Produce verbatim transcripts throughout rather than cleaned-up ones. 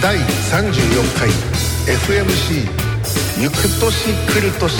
だいさんじゅうよんかい エフエムシー ゆく年来る年。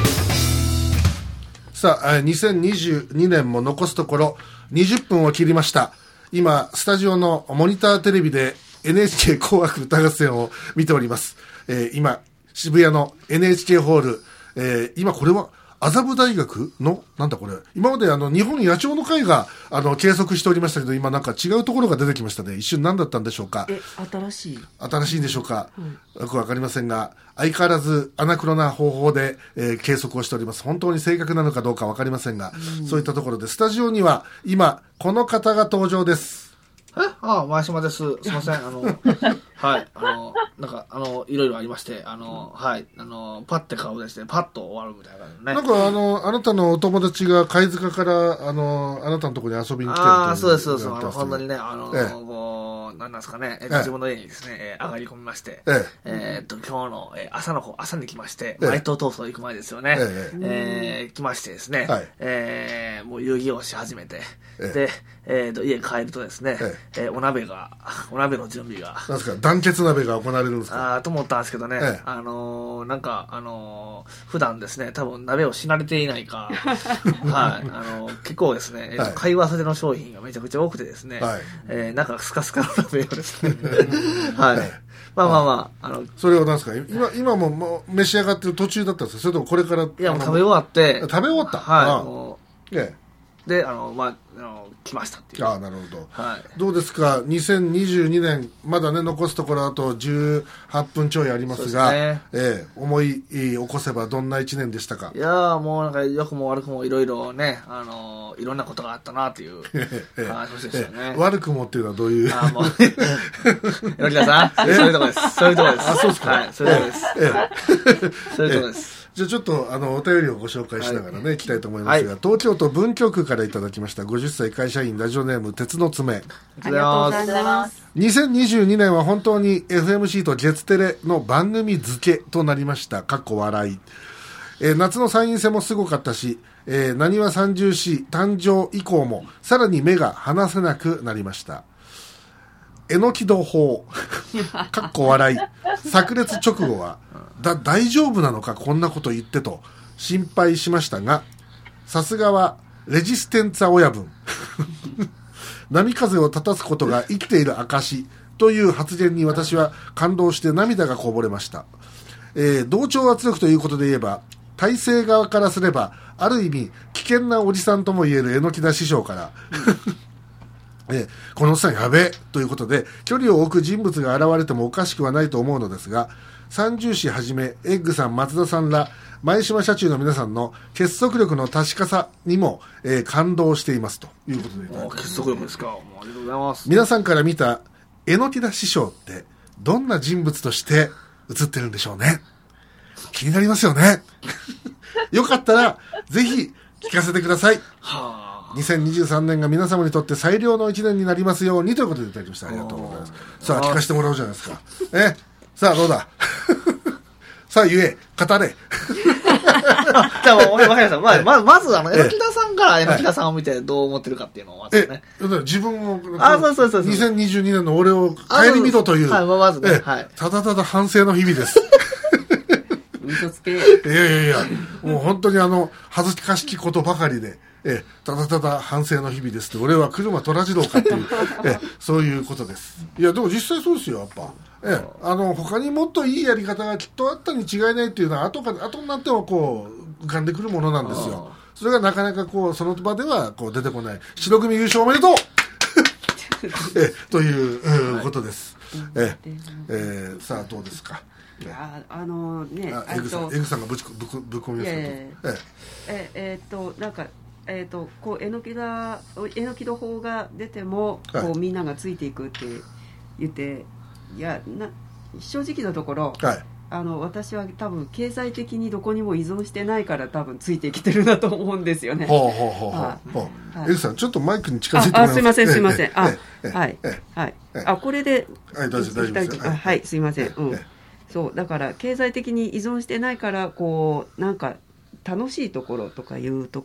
さあにせんにじゅうにねんも残すところにじゅっぷんを切りました。今スタジオのモニターテレビで エヌエイチケー 紅白歌合戦を見ております。えー、今渋谷の エヌエイチケー ホール、えー、今これは麻布大学のなんだこれ、今まであの日本野鳥の会があの計測しておりましたけど、今なんか違うところが出てきましたね。一瞬何だったんでしょうか。 え新しい新しいんでしょうか、うん、よくわかりませんが、相変わらずアナクロな方法で、えー、計測をしております。本当に正確なのかどうかわかりませんが、うん、そういったところでスタジオには今この方が登場です。 えああ、前島です。すいません。あの、はい、あの、なんか、あの、いろいろありまして、あの、はい、あの、パッて顔ですね、パッと終わるみたいなね。 なんか、あの、あなたのお友達が貝塚から、あの、あなたのところに遊びに来てるという。 ああ、そうです、そうです。あの、本当にね、あの、 ええ、 こう、なんなんですかね、えっと、自分の家にですね、えー、上がり込みまして、えええー、っと、今日の、えー、朝の方、朝に来まして、マイトトースト行く前ですよね。えええー、来ましてですね、はい、えー、もう遊戯をし始めて、ええ、で、えー、と家帰るとですね、えええー、お鍋が、お鍋の準備が。 なんですか、団結鍋が行われるんですか。 あと思ったんですけどね、ええ、あのー、なんか、あのー、普段ですね、多分鍋をし慣れていないか、はい、あのー、結構ですね、えーはい、買い忘れの商品がめちゃくちゃ多くてですね、はい、えー、なんかスカスカの鍋をですね、はい、はい、まあまあまあ、あの、 それは何ですか、今、今ももう召し上がってる途中だったんですか、それともこれから。いや、もう食べ終わって、 食べ終わった。 はい、 ああ、 もう、 ええ、 で、あの、まあ、あの、来ましたっていう。 ああ、なるほど。 はい。 どうですか、にせんにじゅうにねん、まだね、残すところあとじゅうはっぷんちょいありますが、ね、ええ、思い起こせばどんないちねんでしたか。 いやー、もうなんか、良くも悪くもいろいろね、あのー、いろんなことがあったなという話でしたよね。 悪くもっていうのはどういう。 ああ、もう、吉田さん、そういうとこです。そういうとこです。 あ、そうですか。 はい、そういうとこです。ええ、そういうとこです。 じゃあちょっとあのお便りをご紹介しながらね、はい、いきたいと思いますが、はい、東京都文京区からいただきましたごじゅっさい会社員ラジオネーム鉄の爪。 ありがとうございます。 にせんにじゅうにねんは本当に エフエムシー と月テレの番組付けとなりました。かっこ笑い。えー、夏の参院選もすごかったし、えー、なにわ三重士誕生以降もさらに目が離せなくなりました。えのき戸法かっこ笑い。炸裂直後はだ大丈夫なのかこんなこと言ってと心配しましたが、さすがはレジステンツァ親分波風を立たすことが生きている証という発言に私は感動して涙がこぼれました。えー、同調圧力ということで言えば、体制側からすればある意味危険なおじさんとも言える榎田師匠からえこのおっさんやべえということで距離を置く人物が現れてもおかしくはないと思うのですが、三重士はじめエッグさん、松田さんら前島社中の皆さんの結束力の確かさにも、えー、感動していますということで、 結束力ですか。もうありがとうございます。 皆さんから見た榎田師匠ってどんな人物として映ってるんでしょうね。気になりますよねよかったらぜひ聞かせてください。はあ、にせんにじゅうさんねんが皆様にとって最良のいちねんになりますようにということでいただきました。ありがとうございます。さあ聞かせてもらおうじゃないですか。えさあどうださあ言え語れじゃあもう分かりました。まあ、ま, まずあの榎田さんから榎田さんを見てどう思ってるかっていうのをまずね。 え自分をあそうそうそうそうにせんにじゅうにねんの俺を顧みろという、 はい、まずね、はい、 ただただ反省の日々です嘘つけ。 いやいやいやもう本当にあの恥ずかしきことばかりで、えただただ反省の日々ですって、俺は車虎次郎かっていうえそういうことです。いやでも実際そうですよ。やっぱえあの他にもっといいやり方がきっとあったに違いないっていうのは後か後になってもこう浮かんでくるものなんですよ。それがなかなかこうその場ではこう出てこない。白組優勝おめでとうえという、はい、ことです。ええー、さあどうですか。 いやあのね、 あエグさん、エグさんがぶちぶぶぶっ込みますけど、えええー、っとなんかえー、っとこう榎田榎田法が出てもこう、はい、みんながついていくって言って、いやな正直なところ、はい、あの私は多分経済的にどこにも依存してないから多分ついてきてるなと思うんですよね。 ほうほうほうほう。エグさんちょっとマイクに近づいてもらいます。 あ、すいませんすいません。あ、はいはい。あ、これではい大丈夫大丈夫です。 はい、すいません。うん。そうだから経済的に依存してないからこうなんか楽しいところとかいうとこ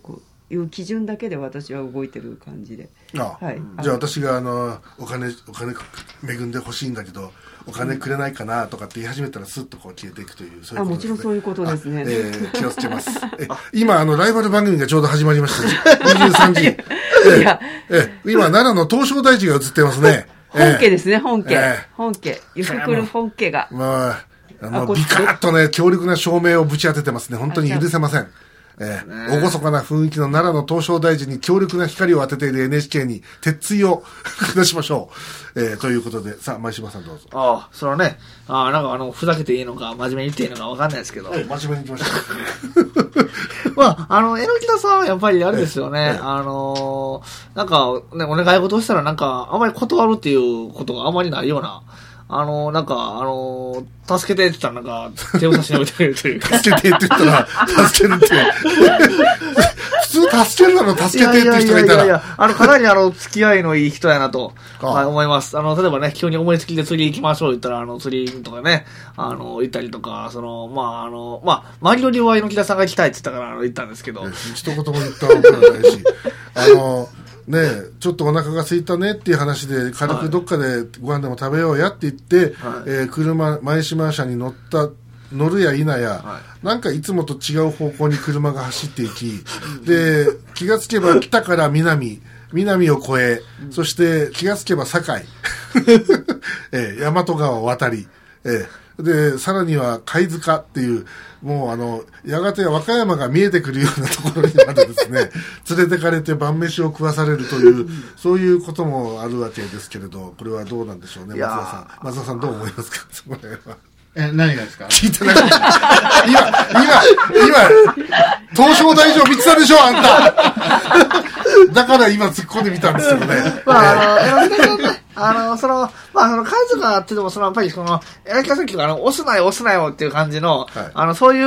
いう基準だけで私は動いてる感じで。 ああ、はい、じゃあ私があのお金お金恵んでほしいんだけどお金くれないかなとかって言い始めたらスッとこう消えていくという、そういうことですね。 あ、もちろんそういうことですね。 えー、気をつけます。え今あのライバル番組がちょうど始まりましたにじゅうさんじえー、いやえー、今奈良の東照大寺が映ってますね。 本家ですね、本家、えー、本家ゆくくる本家がまああのビカッとね強力な照明をぶち当ててますね。本当に許せません。えー、厳かな雰囲気の奈良の東照大寺に強力な光を当てている エヌエイチケー に鉄槌を下しましょう。えー、ということで、さあ、前島さんどうぞ。 ああ、それはね、ああ、なんかあの、ふざけていいのか、真面目に言っていいのかわかんないですけど。 はい、真面目に行きましょう。まあ、あの、榎田さんはやっぱりあれですよね、あのー、なんか、ね、お願い事をしたらなんか、あまり断るっていうことがあまりないような、あの、なんか、あの、助けてって言ったらなんか、手を差し伸べてくれるというか。 助けてって言ったら、助けるって。普通助けるなの助けてっていう人がいたら。いやいやいやいや、 あの、かなりあの、付き合いのいい人やなと、はい、思います。あの、例えばね、急に思いつきで釣り行きましょう言ったら、あの、釣りとかね、あの、行ったりとか、その、まあ、あの、まあ、周りの両親の木田さんが行きたいって言ったから、あの、行ったんですけど。 一言も言ったわけじゃないし、あの、ねえ、ちょっとお腹が空いたねっていう話で軽くどっかでご飯でも食べようやって言って、はい、えー、車前島車に乗った乗るや否や、はい、なんかいつもと違う方向に車が走っていきで気がつけば北から南南を越え、うん、そして気がつけば堺、えー、大和川を渡り、えーで、さらには貝塚っていう、もうあの、やがて和歌山が見えてくるようなところにまでですね、連れてかれて晩飯を食わされるという、そういうこともあるわけですけれど、これはどうなんでしょうね、松田さん。松田さんどう思いますか、そこら辺は。 え、何がですか？ 聞いてなかった。今、今、今、東照大寺を見てたでしょ、あんた。だから今突っ込んでみたんですけどね。 まあ、あの、あの、その、まあ、その、貝塚ってでも、その、やっぱり、その、柳田さんあの、押すなよ、押すなよっていう感じの、はい、あの、そういう、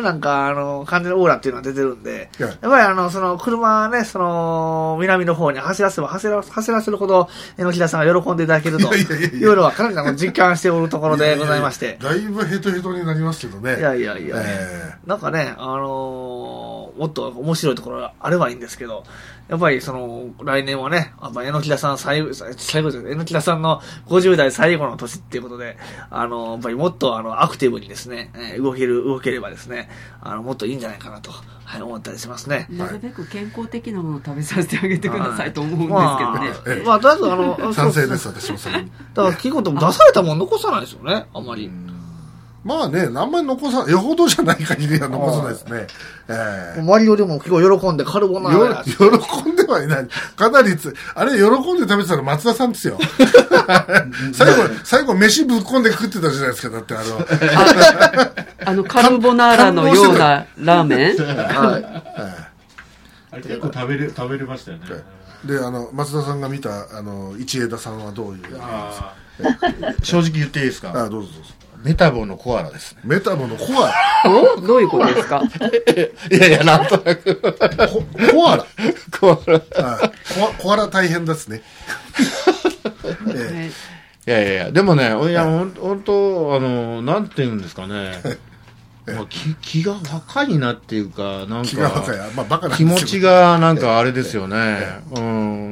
なんか、あの、感じのオーラっていうのが出てるんで、はい、やっぱり、あの、その、車ね、その、南の方に走らせば、走ら、走らせるほど、柳田さんが喜んでいただけるというのは、かなりあの実感しておるところでございまして。 いやいやいやだいぶヘトヘトになりますけどね。 いやいやいや、えー、なんかね、あのー、もっと面白いところがあればいいんですけど、やっぱりその、来年はね、やっぱ榎田さん最後、最後ですね、榎田さんのごじゅう代最後の年っていうことで、あの、やっぱりもっとあの、アクティブにですね、えー、動ける、動ければですね、あの、もっといいんじゃないかなと、はい、思ったりしますね。 なるべく健康的なものを食べさせてあげてくださいと思うんですけどね。まあ、まあ、とりあえずあの、 賛成です、私もそれに。 だから、基本でも出されたもん残さないですよね、あんまり。 まあね、あんまり残さ、よほどじゃない限りは残さないですね。えー、マリオでも結構喜んでカルボナーラ。 喜んではいない。かなりつ、あれ喜んで食べてたの松田さんですよ。最後、最後飯ぶっこんで食ってたじゃないですか、だってあの。 あ, あの、カルボナーラのようなラーメンはい。 あれ結構食べれ、食べれましたよね。 で、あの、松田さんが見た、あの、市枝さんはどういうあ正直言っていいですか？ あどうぞどうぞ。 メタボのコアラですね。 メタボのコアラどういうことですか？ いやいや、なんとなく。 コ, コアラコアラあコ。コアラ大変ですね。 ええ、いやいやいや、でもね、いや、ほん、ほんと、あの、なんて言うんですかね。まあ、気, 気が若いなっていうか、なんか、 気が若い、まあ、バカなんです気持ちがなんかあれですよね。うん。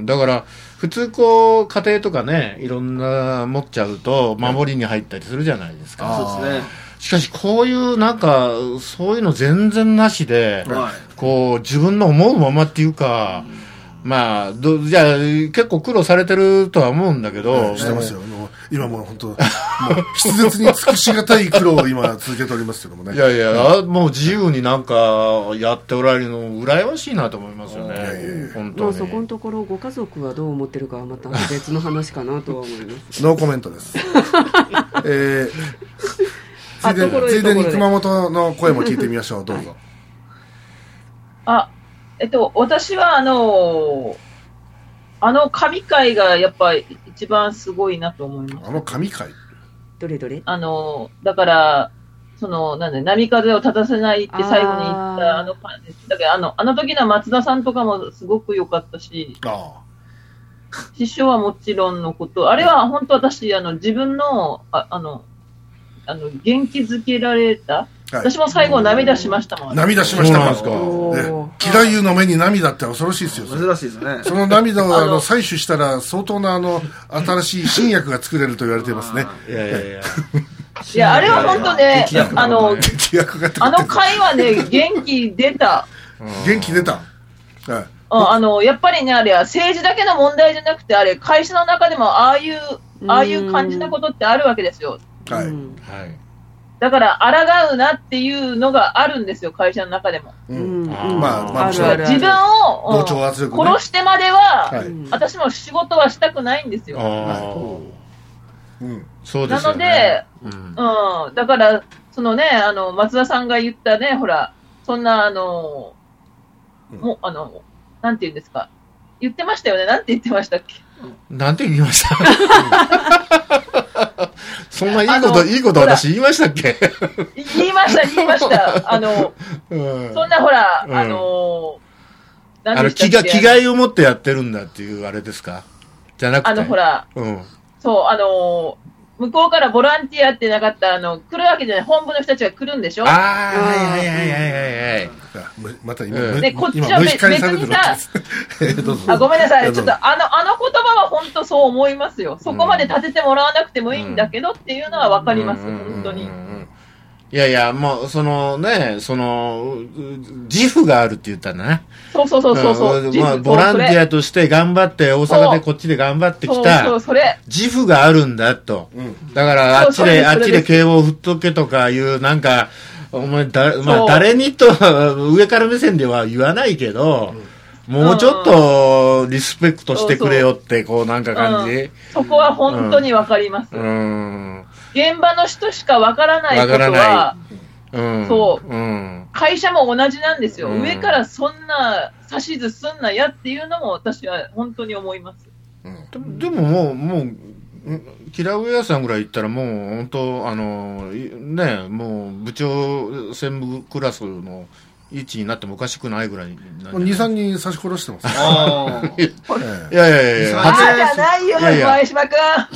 だから、普通こう、家庭とかね、いろんな持っちゃうと、守りに入ったりするじゃないですか。 そうですね。 しかし、こういうなんか、そういうの全然なしで、はい、こう、自分の思うままっていうか、うん、まあ、ど、じゃあ、結構苦労されてるとは思うんだけど。 はい、してますよ。もう今もう本当、もう、筆舌に尽くしがたい苦労を今続けておりますけどもね。 いやいや、うん、もう自由になんかやっておられるの、羨ましいなと思いますよね。本当に。 まあ、そこのところ、ご家族はどう思ってるかはまた別の話かなとは思います。 ノーコメントです。えー、ついでに、ついでに熊本の声も聞いてみましょう。どうぞ。 あ、えっと、私はあの、あの神回がやっぱり一番すごいなと思います。 あの神回どれどれあの、だから、その、なんで、波風を立たせないって最後に言ったあの感じ。だけど、あの、あの時の松田さんとかもすごく良かったし、 あ師匠はもちろんのこと、あれは本当私、あの、自分の、あ, あの、あの、元気づけられた私も最後涙しましたもん。 涙しましたもん。義太夫の目に涙って恐ろしいですよ。 珍しいですね。 その涙をあの採取したら相当なあの新しい新薬が作れると言われていますね。 いやいやいや。 いや、あれは本当ね、あの、あの会話ね、元気出た。 元気出た。はい。 あの、やっぱりね、あれは政治だけの問題じゃなくて、あれ、会社の中でもああいう、ああいう感じのことってあるわけですよ。 はい。 だから、抗うなっていうのがあるんですよ、会社の中でも。 うん。まあ、まあ、 自分を殺してまでは、私も仕事はしたくないんですよ。 うん。そうですよね。 なので、うん。だから、そのね、あの、松田さんが言ったね、ほら、そんな、あの、もう、あの、なんて言うんですか。言ってましたよね。なんて言ってましたっけ。 なんて言いましたそんないいこと、いいこと私言いましたっけ言いました、言いました。あの、うん、そんなほら、うん、あの、 あの気が、気概を持ってやってるんだっていうあれですかじゃなくて。 あの、ほら、うん、そう、あの、向こうからボランティアってなかったら、あの、来るわけじゃない、本部の人たちが来るんでしょ。 ああ、はいはいはいはいはい。 また今、 で、こっちは別にさ、あ、ごめんなさい。ちょっとあの、あの言葉は本当そう思いますよ。そこまで立ててもらわなくてもいいんだけどっていうのはわかります。本当に。 いやいや、もう、そのね、その、自負があるって言ったんだね。 そうそうそうそう。 まあ、ボランティアとして頑張って、大阪でこっちで頑張ってきた、自負があるんだと。だから、あっちで、あっちで敬語を振っとけとかいう、なんか、お前、だ、まあ、誰にと、上から目線では言わないけど、もうちょっと、リスペクトしてくれよって、こう、なんか感じ。 そこは本当にわかります。うん。現場の人しかわからないことは、うん、そう、うん、会社も同じなんですよ、うん、上からそんな指図すんなやっていうのも私は本当に思います、 うん、で, でももうもうキラウエアさんぐらい行ったらもう本当あのねもう部長専務クラスの位置になってもおかしくないぐらいに、さんにん刺し殺してます。 ああ。いやいやいや。 発言じゃないよ、前島くん。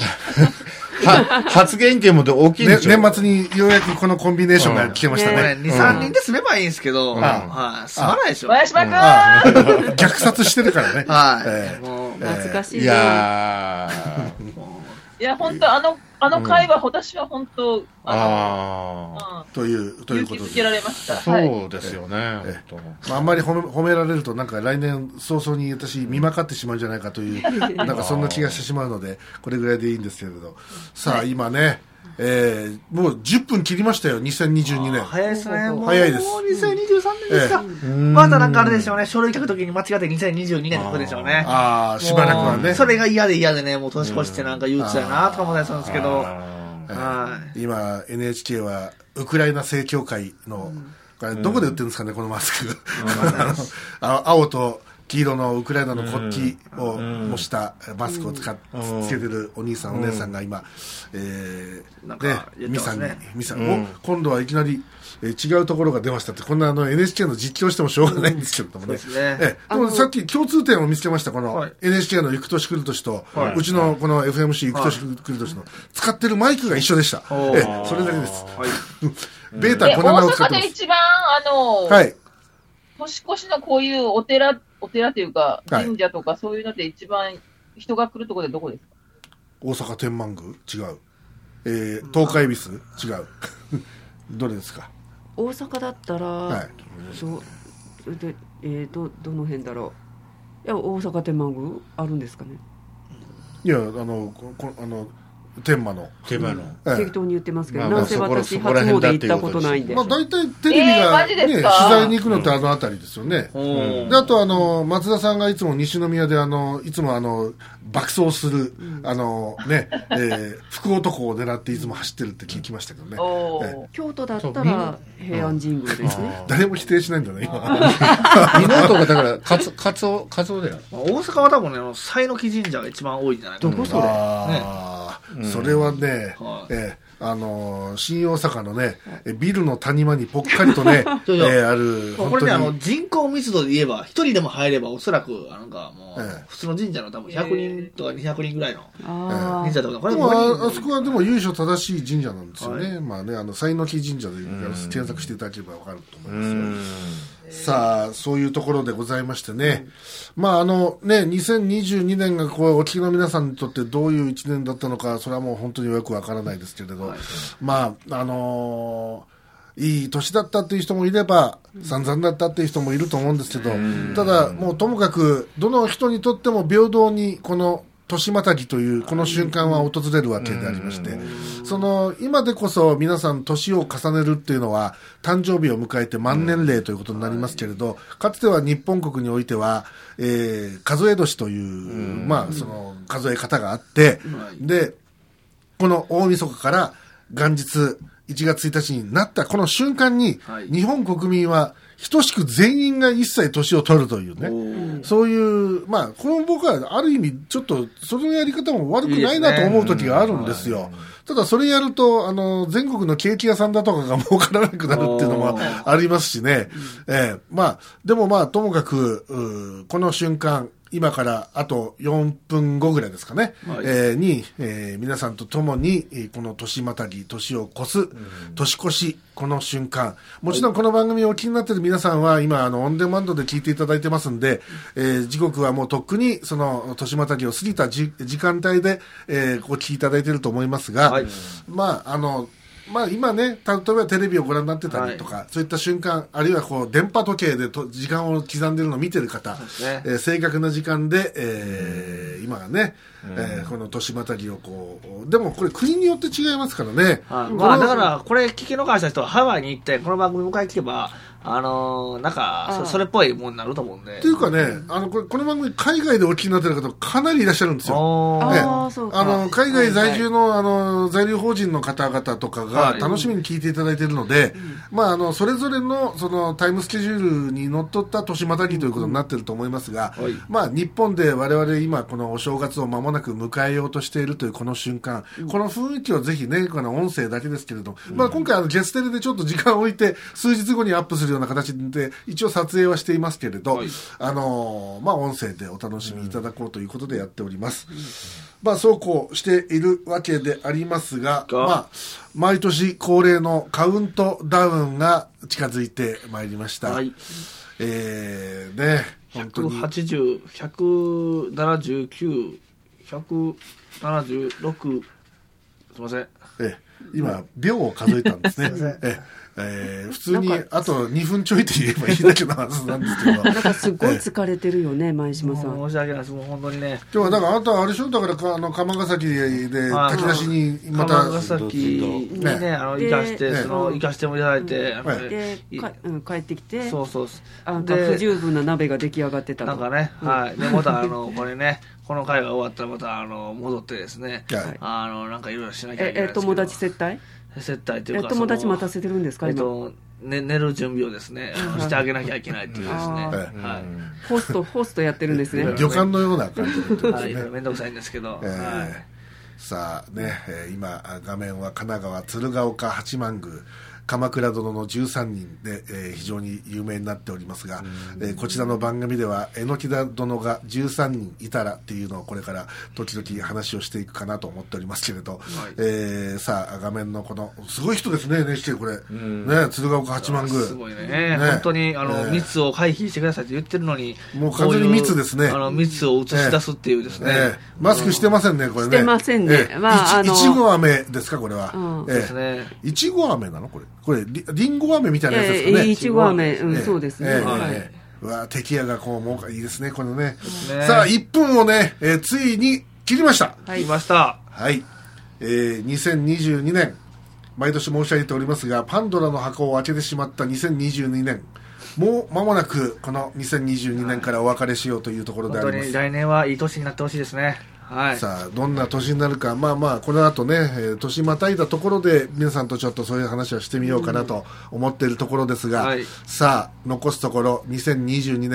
発言権も大きいんでしょ、 ね、年末にようやくこのコンビネーションが聞けましたね。 に、さんにんで済めばいいんですけど、はい。済まないでしょ。 前島くん。 虐殺してるからね。 はい。 もう、懐かしいね。 いやいや、本当あの、あの会話、私は本当、 ああ、という、ということで。 勇気づけられました。 そうですよね。 あんまり褒められると、なんか来年早々に私見まかってしまうんじゃないかという、なんかそんな気がしてしまうので、これぐらいでいいんですけれど。さあ、今ね、えー、もうじゅっぷん切りましたよ、にせんにじゅうにねん。 早いですね。 早いです。 もうにせんにじゅうさんねんですか。またなんかあれでしょうね、書類書くときに間違ってにせんにじゅうにねんってことでしょうね。 ああ、しばらくはね。 それが嫌で嫌でね、もう年越してなんか憂鬱だなとか思ったりするんですけど。 今、エヌエイチケー は、ウクライナ正教会の、これどこで売ってるんですかね、このマスク。青と、黄色のウクライナの国旗を模したマスクを使っ、つけてるお兄さん、お姉さんが今、えー、で、ミサに、ミサ、お、今度はいきなり、えー、違うところが出ましたって、こんなあの エヌエイチケー の実況してもしょうがないんですけれどもね。 そうですね。 えー、でもさっき共通点を見つけました、この エヌエイチケー の行く年来る年と、はい、うちのこの エフエムシー 行く年来る年の使ってるマイクが一緒でした。えー、それだけです。はい、ベータこんなのを使ってます。 大阪で一番、あの、はい、年越しのこういうお寺、お寺というか、神社とかそういうので一番人が来るところでどこですか？ 大阪天満宮違う。えー、東海恵比寿違う。どれですか？ 大阪だったら、はい、どでえー、どどの辺だろう。いや大阪天満宮あるんですかね。 いやあのこあの天満の天満の、 うん、適当に言ってますけど、まあ、なんせ私初詣行ったことないんで。 まあ大体テレビが、ね、えー、取材に行くのってあの辺りですよね。うん、であとあの松田さんがいつも西宮であのいつもあの爆走する、うん、あのね、えー、福男を狙っていつも走ってるって聞きましたけどね。 えー、京都だったら平安神宮ですね。 誰も否定しないんだね今。 妹がだからカツカツオカツオだよ。 大阪は多分ねあの西の木神社が一番多いんじゃないかな。 どこそれ？ あー、ね、それはね、うん、えーあの新大阪のね、ビルの谷間にぽっかりとね、えー、ある。 これね、あの、人口密度で言えば、一人でも入れば、おそらく、なんかもう、えー、普通の神社の多分ひゃくにんとかにひゃくにんぐらいの神社とか、これもあ、あそこはでも由緒正しい神社なんですよね。はい、まあね、あの、西の木神社で検索していただければわかると思いますよ。さあ、そういうところでございましてね。まあ、あのね、にせんにじゅうにねんがこう、お聞きの皆さんにとってどういういちねんだったのか、それはもう本当によくわからないですけれど、はい、まあ、あのー、いい年だったっていう人もいれば、散々だったっていう人もいると思うんですけど、ただ、もうともかく、どの人にとっても平等に、この、年またぎというこの瞬間は訪れるわけでありまして、その今でこそ皆さん年を重ねるっていうのは誕生日を迎えて満年齢ということになりますけれど、かつては日本国においては、えー、数え年という、まあその数え方があって、でこの大晦日から元日いちがつついたちになったこの瞬間に、日本国民は等しく全員が一切年を取るというね、そういう、まあ、この僕はある意味、ちょっと、そのやり方も悪くないなと思う時があるんですよ。ただ、それやると、あの、全国のケーキ屋さんだとかが儲からなくなるっていうのもありますしね。ええ、まあ、でもまあ、ともかく、この瞬間、今からあとよんぷんごぐらいですかね、はい、えー、に、えー、皆さんと共にこの年またぎ、年を越す、うん、年越し、この瞬間、もちろんこの番組をお気になっている皆さんは今あのオンデマンドで聞いていただいてますんで、えー、時刻はもうとっくにその年またぎを過ぎたじ時間帯で、えー、お聞きいただいていると思いますが、はい、まああのまあ今ね、例えばテレビをご覧になってたりとか、はい、そういった瞬間、あるいはこう電波時計でと時間を刻んでいるのを見てる方、ねえー、正確な時間で、えー、今がね、えー、この年またぎをこう、でもこれ国によって違いますからね。 はい、まあだからこれ聞き逃した人はハワイに行ってこの番組迎え聞けば、あのー、なんか そ, それっぽいものになると思うんで。 っていうかね、あのこれこの番組海外でお聞きになってる方かなりいらっしゃるんですよ。ね、ああの海外在住の、はいはい、あの在留邦人の方々とかが楽しみに聞いていただいているので、はい、まああのそれぞれのそのタイムスケジュールにのっとった年またぎということになっていると思いますが、はい、まあ日本で我々今このお正月を間もなく迎えようとしているというこの瞬間、うん、この雰囲気をぜひね、この音声だけですけれども、うん、まあ今回あのゲステレでちょっと時間を置いて数日後にアップするような形で一応撮影はしていますけれど、はい、あのー、まあ音声でお楽しみいただこうということでやっております。うん、まあそうこうしているわけでありますが、まあ毎年恒例のカウントダウンが近づいてまいりました。はい、えー、ね、 本当にひゃくはちじゅう、ひゃくななじゅうきゅう、ひゃくななじゅうろく、すいません。 え今秒を数えたんですね。ええー、普通にあとにふんちょいって言えばいいだけのはずなんですけど、 なんかすごい疲れてるよね、前島さん。 申し訳ないです、もう本当にね。 今日はだからあなたはあれでしょ、だからかあの釜ヶ崎で炊き出しにまた釜ヶ崎にね、ね、あの行かして、その行かしてもいただいて、 でか、うん、帰ってきて、 そうそう、 あの不十分な鍋が出来上がってたと。 なんかね、うん、はい、でまたあのこれね。この会が終わったらまたあの戻ってですね、はい、あのなんかいろいろしなきゃいけないですけど、え友達接待接待というか、 友達待たせてるんですか、 えっとね、寝る準備をですね、してあげなきゃいけないっていうですね、はい、 ホストホストやってるんですね。 旅館のような感じですね。 はい、めんどくさいんですけど、えーはい、 さあね、今画面は神奈川鶴岡八幡宮鎌倉殿のじゅうさんにんで、えー、非常に有名になっておりますが、えー、こちらの番組では榎田殿がじゅうさんにんいたらっていうのをこれから時々話をしていくかなと思っておりますけれど、はい、えー、さあ画面のこのすごい人ですね、エヌエイチケー これ、ね、鶴岡八幡宮すごい ね, ね本当にあの、えー、密を回避してくださいって言ってるのにもう完全に密ですね。 あの密を映し出すっていうですね、えーえー、 マスクしてませんね、これね。 してませんね、 えーまあ、あのいちご飴ですかこれは、 うんえー、ですね。いちご飴なのこれこれリンゴ飴みたいなやつですかね。 いちご飴、うん、そうですね。えーはいえー、うわ敵屋がこうもういいですねこの ね, ねさあいっぷんをね、えー、ついに切りました。 はい、切りました。 はい、えー、にせんにじゅうにねん毎年申し上げておりますがパンドラの箱を開けてしまったにせんにじゅうにねん、もう間もなくこのにせんにじゅうにねんからお別れしようというところであります。 本当に来年はいい年になってほしいですね。はい、 さあどんな年になるか、まあまあこの後ね、えー、年またいだところで皆さんとちょっとそういう話はしてみようかなと思っているところですが、うんはい、さあ残すところにせんにじゅうにねん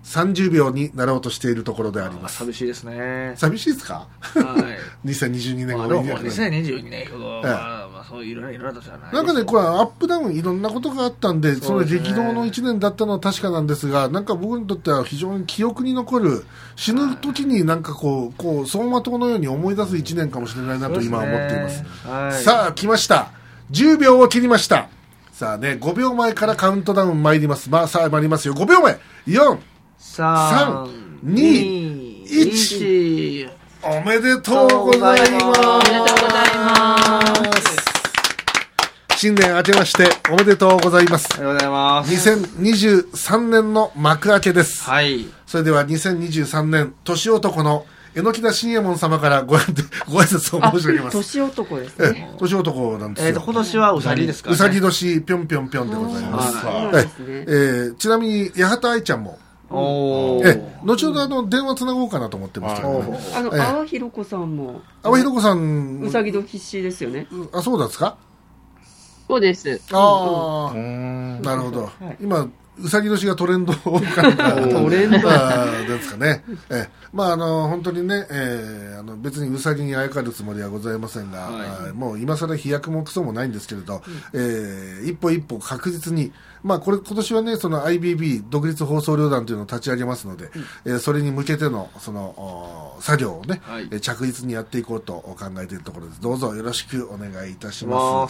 さんじゅうびょうになろうとしているところであります。 寂しいですね。 寂しいですか？はい。にせんにじゅうにねんが終わりに。にせんにじゅうにねんほど、まあ、まあ、そういういろいろなことじゃない。 なんかね、これアップダウンいろんなことがあったんで、それ激動のいちねんだったのは確かなんですが、なんか僕にとっては非常に記憶に残る、死ぬ時になんかこう、こう、走馬灯のように思い出すいちねんかもしれないなと今思っています。はい、さあ、来ました。じゅうびょうを切りました。さあね、ごびょうまえからカウントダウン参ります。まあ、さあ参りますよ。ごびょうまえ。よん、さん、に、いち。おめでとうございます。おめでとうございます。新年明けましておめでとうございます。 ありがとうございます。 にせんにじゅうさんねんの幕開けです。 はい。 それではにせんにじゅうさんねん、年男の榎田信右衛門様からご挨拶を申し上げます。 年男ですね。 え、年男なんですよ。 えっと、今年はうさぎですかね。 うさぎ年、ぴょんぴょんぴょんでございます。はい。えー、ちなみに、八幡愛ちゃんも、 おえ後ほどあの電話つなごうかなと思ってますけど、ね、 あの阿ひろ子さんも阿ひろ子さんうさぎ年必死ですよね。 あ、そうなんですか？ そうです。 ああ、なるほど。はい、今うさぎ年がトレンドかトレンドですかね。えまああの本当にね、えー、あの別にうさぎにあやかるつもりはございませんが、はい、もう今更飛躍もクソもないんですけれど、うん、えー、一歩一歩確実に、まあこれ今年はねその アイビービー 独立放送旅団というのを立ち上げますので、うん、えー、それに向けてのその作業をね、はい、着実にやっていこうと考えているところです。どうぞよろしくお願いいたします。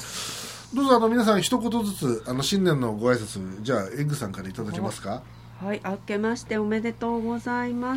どうぞあの皆さん一言ずつあの新年のご挨拶じゃあエッグさんからいただけますか。 はい、明けましておめでとうございます。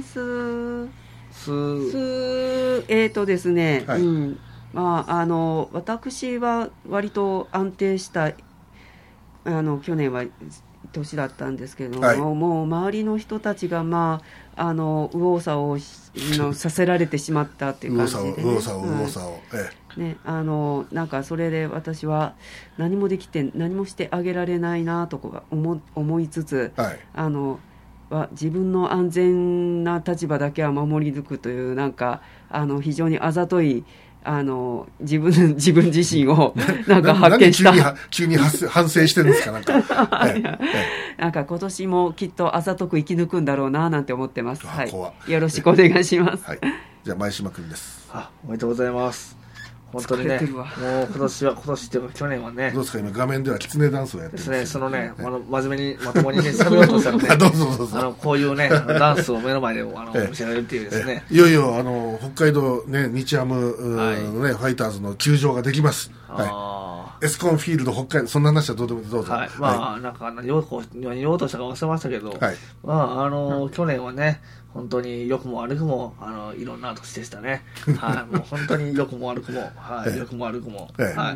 すすえーとですね、はい、うん、まああの私は割と安定したあの去年は年だったんですけれども、はい、もう周りの人たちがまああの右往左往のさせられてしまったっていう感じで、ね、 右往左往右往左往、ええね、あのなんかそれで私は何もできて何もしてあげられないなとか思、思いつつ、はい、あのは自分の安全な立場だけは守り抜くというなんかあの非常にあざといあの自分自分自身をなんか発見したな急に, 急に反省してるんですかなんか、はい、 なんか今年もきっとあざとく生き抜くんだろうななんて思ってます。はい、よろしくお願いします。はい、 じゃあ前島君です。 あ、おめでとうございます。本当にね、もう今年は今年っていうか去年はね、 どうですか今画面ではキツネダンスをやってるですね。そのね、あの真面目にまともにね喋ろうとしたらね、 どうぞどうぞあのこういうねダンスを目の前であの見せられるっていうですね。 いよいよあの北海道ね日ハムのね、はい、ファイターズの球場ができます。はい。エスコンフィールド北海道そんな話はどうでもどうぞ。 はい。まあ、はい、なんか何を何をとしたか忘れましたけど、はい、まああの、うん、去年はね。本当に良くも悪くもあのいろんな年でしたね。はい、もう本当に良くも悪くも、はい、良くも悪くも、 はい、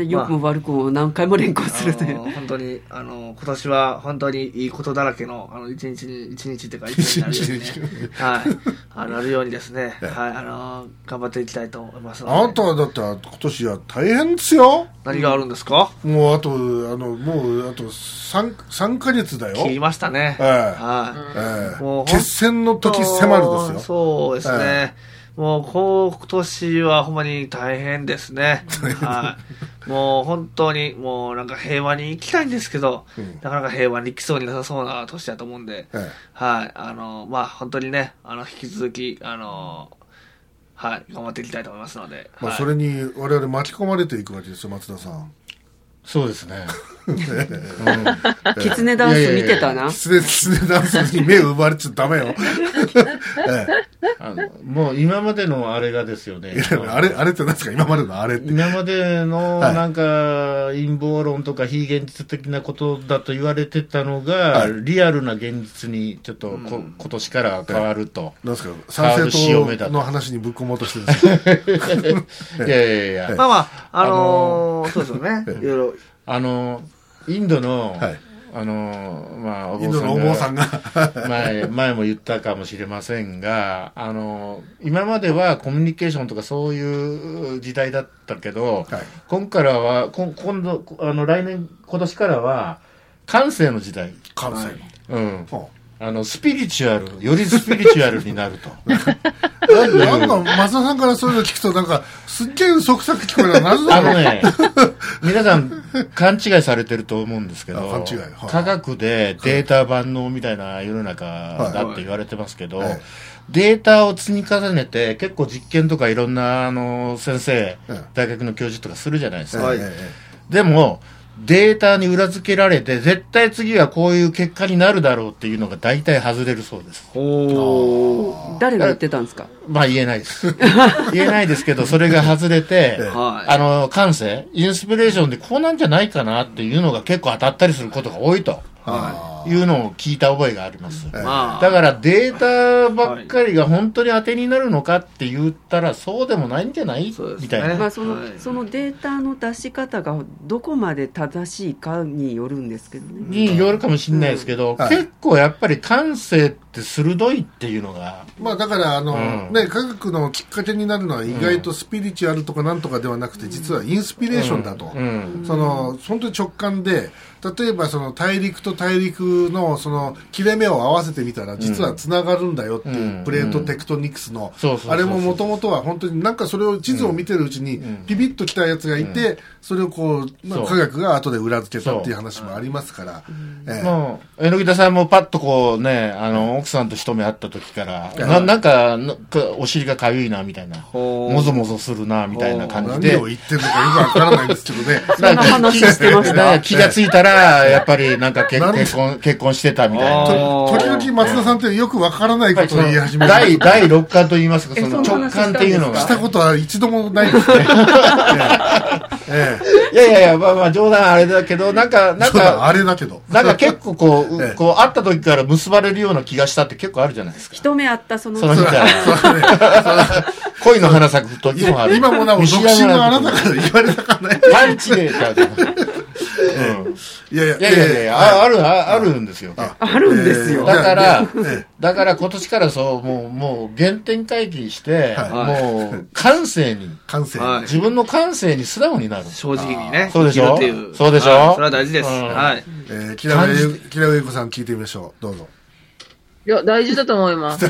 良くも悪くも何回も連行するという。 本当にあの今年は本当にいいことだらけのあの一日に一日っていうか一日になるようにね、はい、あなるようにですね、はい、あの頑張っていきたいと思いますので。 あんたはだって今年は大変ですよ。 何があるんですか？ もうあとあのもうあと三三ヶ月だよ。 切りましたね。 ええ、はい、ええ、もう決戦の時迫るですよ。 そうですね、えー、もう今年はほんまに大変ですね。はい、もう本当にもうなんか平和に生きたいんですけど、うん、なかなか平和に生きそうになさそうな年だと思うんで、えー、はい、あのまあ本当にねあの引き続きあのはい頑張っていきたいと思いますので、 まあ、 はい、 それに我々巻き込まれていくわけですよ松田さん。 そうですね。 キツネダンス見てたな。 キツネ、キツネダンスに目を奪われちゃダメよ。ええ、あのもう今までのあれがですよね。 あれ、あれって何ですか今までのあれって。 今までのなんか陰謀論とか非現実的なことだと言われてたのが、はい、リアルな現実にちょっとこ、うん、今年から変わると。 何ですか参政党の話にぶっ込もうとしてるんですか。 いやいやいや。まあまあ、あのー、そうですよね。いろいろ。 あのインドの、はい、あのまあインドのお坊さんが前前も言ったかもしれませんが、あの今まではコミュニケーションとかそういう時代だったけど、はい、今からは今今度あの来年今年からは感性の時代。 感性の、 うん。はああのスピリチュアルよりスピリチュアルになるとなんか松田さんからそういうの聞くとなんかすっげえ嘘くさく聞こえるな。 あのね皆さん勘違いされてると思うんですけど、 勘違い、はい、 科学でデータ万能みたいな世の中だって言われてますけど、はいはい、データを積み重ねて結構実験とかいろんなあの先生、はい、大学の教授とかするじゃないですか、はい、でもデータに裏付けられて絶対次はこういう結果になるだろうっていうのが大体外れるそうです。 お誰が言ってたんですか？ まあ言えないです言えないですけど、それが外れて、はい、あの感性インスピレーションでこうなんじゃないかなっていうのが結構当たったりすることが多いと、はい、いうのを聞いた覚えがあります、はい、だからデータばっかりが本当に当てになるのかって言ったらそうでもないんじゃない、ね、みたいな、 まあ、その、はい、そのデータの出し方がどこまで正しいかによるんですけどね、 によるかもしれないですけど、うん、結構やっぱり感性って鋭いっていうのが、 まあだからあの、うん、ね、科学のきっかけになるのは意外とスピリチュアルとかなんとかではなくて、実はインスピレーションだと、うんうん、その本当に直感で、例えばその大陸と大陸のその切れ目を合わせてみたら実はつながるんだよっていう、プレートテクトニクスのあれももともとは本当になんかそれを地図を見てるうちにピピッときたやつがいて、それをこう、まあ、科学が後で裏付けたっていう話もありますから、 ええ、もう榎田さんもパッとこうね、あの奥さんと一目会った時からな, なんかお尻がかゆいなみたいな、もぞもぞするなみたいな感じで、 何を言ってるのかよくわからないんですけどねそんな話してました。 気がついたらやっぱりなんか 結, 結, 婚結婚してたみたいな。 時々松田さんってよくわからないことを言い始める。 第第六感と言いますか、その直感っていうのがしたことは一度もないですね。 ええ、いやいやいや、まあまあ冗談あれだけど、なんかなんかあれだけど、 なんか結構こう、ええ、こう会った時から結ばれるような気がしたって結構あるじゃないですか。 一目会ったそのその日から恋の花咲く時もある。 今もなお独身のあなたから言われたからね。 パンチでいやいやいやいやいや、ああるああるんですよ。 あ, あるんですよ。 だからだから今年からそうもうもう原点回帰して、はい、もう感性に感性、 はい、自分の感性に素直になる。 正直にね。 そうでしょ。そうでしょ。 はい、それは大事です。うん、はい。 えー、木田上子さん聞いてみましょう。どうぞ。 いや大事だと思います。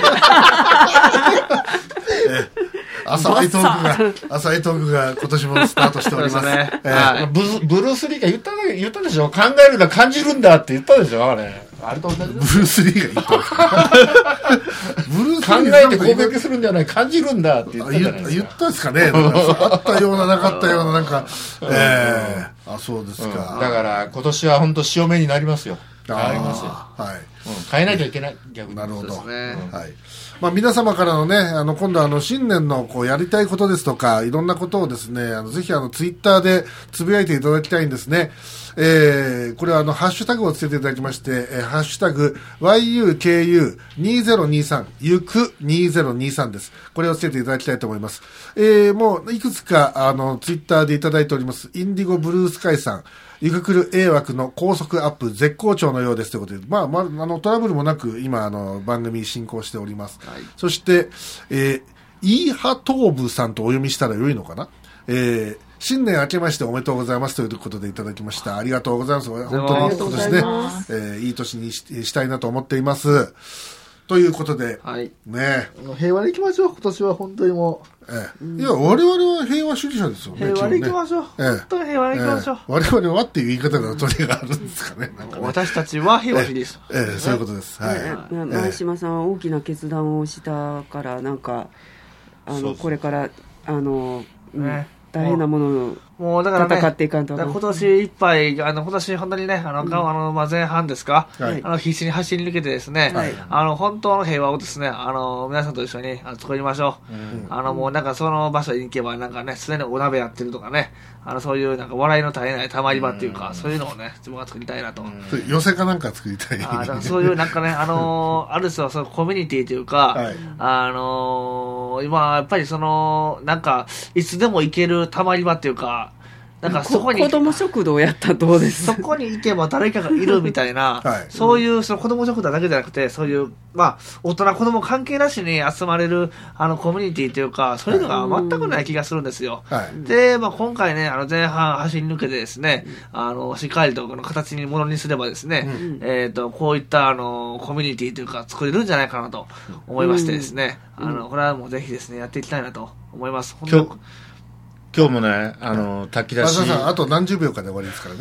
浅いトークが浅いトークが今年もスタートしておりますね。 えーはい、ブ, ブルース・リーが言った言ったでしょ。考えるんだ感じるんだって言ったでしょ。あれあれと同じブルース・リーが言ったブルース・リー考えて攻撃するんじゃない、感じるんだって言ったじゃないですか。 言ったですかね。あったようななかったようななんか、えー、あそうですか、 うん、だから今年は本当潮目になりますよ。変わりますよ。はい、うん、変えなきゃいけない。逆になるほど。 そうですね。 はい。まあ、皆様からのね、あの今度あの新年のこうやりたいことですとかいろんなことをですね、あのぜひあのツイッターでつぶやいていただきたいんですね。えー、これはあのハッシュタグをつけていただきまして、えー、ハッシュタグ ワイユーケーユーにせんにじゅうさん ゆくにせんにじゅうさんです。これをつけていただきたいと思います。えー、もういくつかあのツイッターでいただいております。インディゴブルースカイさん、ゆくくる A 枠の高速アップ絶好調のようですということで、まあ、まあ、あのトラブルもなく今あの番組進行しております。はい、そして、えー、イーハトーブさんとお読みしたらよいのかな、えー、新年明けましておめでとうございますということでいただきました。ありがとうございます。本当に今年ね、えー、いい年に し, したいなと思っています。ということで、はい、ね、 平和でいきましょう。今年は本当にもう。 ええ、いや我々は平和主義者ですよね。 平和でいきましょう。ね、本当に平和でいきましょう。ええ、 我々はっていう言い方が取りがあるんですかね。なんかね、 私たちは平和主義です。 ええええ、そういうことです。はい。 前島さんは大きな決断をしたからなんかあのこれからあの、ね、大変なものをもうだからね、戦っていかんと。 今年いっぱい、あの、今年本当にね、あの、うん、あの、まあ、前半ですか、はい、あの、必死に走り抜けてですね、はい、あの、本当の平和をですね、あの、皆さんと一緒にあの作りましょう。うん、あの、もうなんかその場所に行けば、なんかね、常にお鍋やってるとかね、あの、そういうなんか笑いの絶えないたまり場っていうか、うん、そういうのをね、自分が作りたいなと。うん、 寄せかなんか作りたい。 あだからそういうなんかね、あの、ある種はそのコミュニティというか、はい、あの、今、やっぱりその、なんか、いつでも行けるたまり場っていうか、なんかそこに子供食堂やったらどうです？ そこに行けば誰かがいるみたいな、はい、そういうその子供食堂だけじゃなくて、そういうまあ大人子供関係なしに集まれるあのコミュニティというか、そういうのが全くない気がするんですよ。はい、で、まあ今回ね、あの前半走り抜けてですね、あのしっかりとこの形にものにすればですね、うん、えっとこういったあのコミュニティというか作れるんじゃないかなと思いましてですね、うん、あのこれはもうぜひですねやっていきたいなと思います。本当今日もね、あの、炊き出し。 松田さん、あと何十秒かで終わりです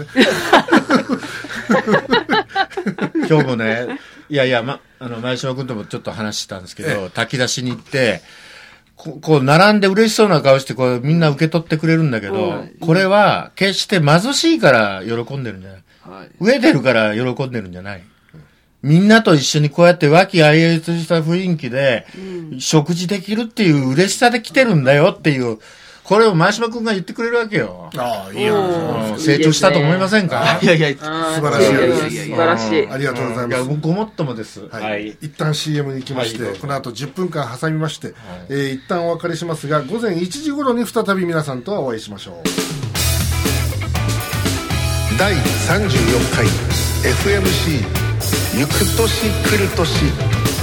からね。今日もね、いやいや、ま、あの、前島君ともちょっと話したんですけど、炊き出しに行って、こ, こう、並んで嬉しそうな顔して、こう、みんな受け取ってくれるんだけど、はい、これは、決して貧しいから喜んでるんじゃない。はい、飢えてるから喜んでるんじゃない。みんなと一緒にこうやって和気あいあいとした雰囲気で、食事できるっていう嬉しさで来てるんだよっていう、これを前島君が言ってくれるわけよ。 ああ、いいよ。 成長したと思いませんか？ いやいや、 素晴らしい。 素晴らしい。 ありがとうございます。 いや、ごもっともです。 はい。一旦 シーエム に行きまして、この後じゅっぷんかん挟みまして、え一旦お別れしますが、午前いちじ頃に再び皆さんとはお会いしましょう。だいさんじゅうよんかい エフエムシー 行く年来る年。